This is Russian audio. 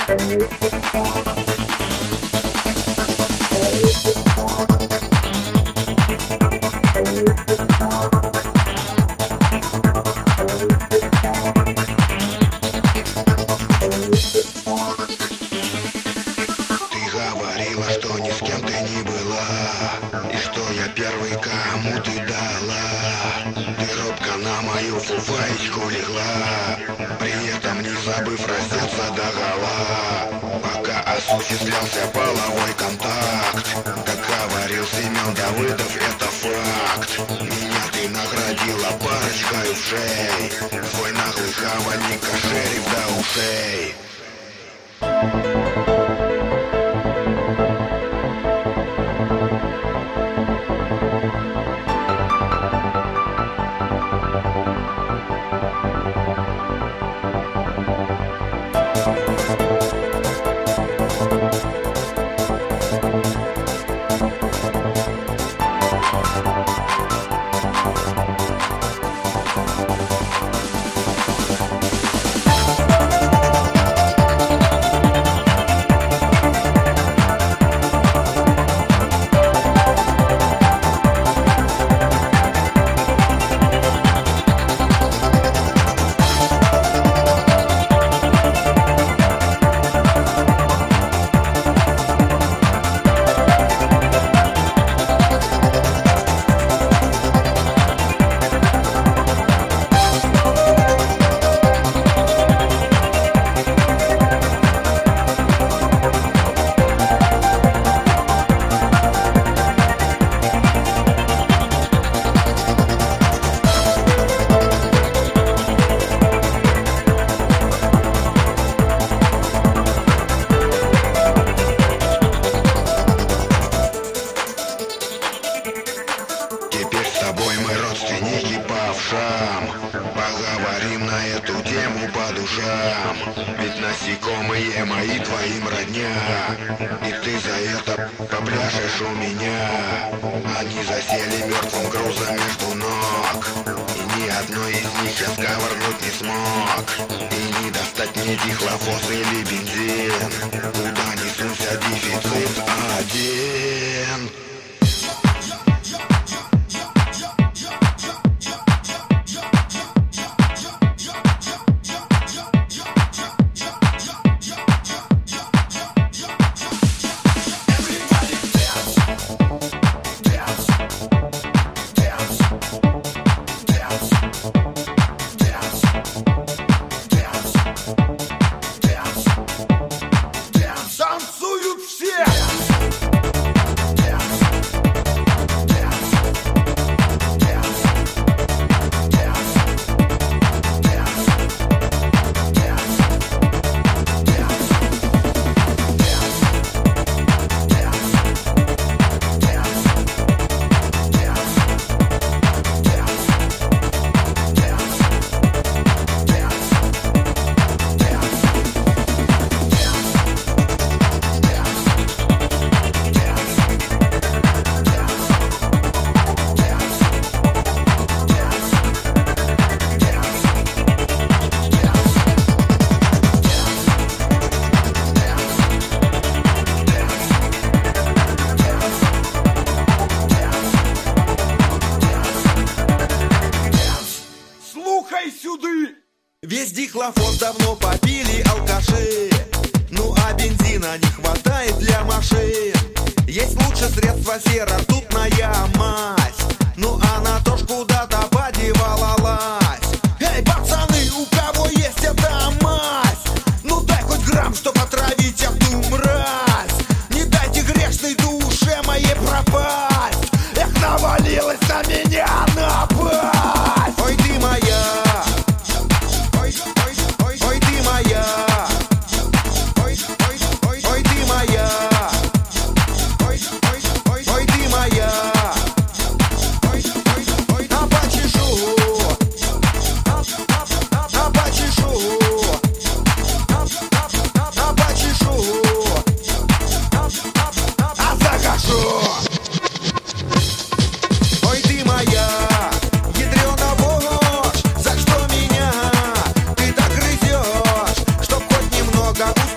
Что ни с кем ты не была, и что я первый, кому ты дала. Ты робко на мою фуфаечку легла, при этом не забыв раздеться догола. Пока осуществлялся половой контакт, как говорил Семен Давыдов, это факт. Меня ты наградила парочкой ушей, свой наглый хавальник, шериф до ушей. Поговорим на эту тему по душам, ведь насекомые мои твоим родня, и ты за это попляшешь у меня. Они засели мертвым грузом между ног, и ни одной из них я сковырнуть не смог. И не достать мне дихлофос или бензин, куда несуся дефицит один. Весь дихлофос давно попили алкаши, ну а бензина не хватает для машин. Есть лучше средства сера, ртутная мазь, ну а на то ж куда-то подевалалась. Эй, пацаны, у кого есть эта мазь? Ну дай хоть грамм, чтоб отравить эту мразь. Не дайте грешной душе моей пропасть. Эх, навалилась на меня напасть. Ой, ты моя, ой ты моя, ой ты моя, ой ты моя, а почешу, а почешу, а почешу, а закажу. Ой ты моя, ядрёна вошь, за что меня ты так грызешь, чтоб хоть немного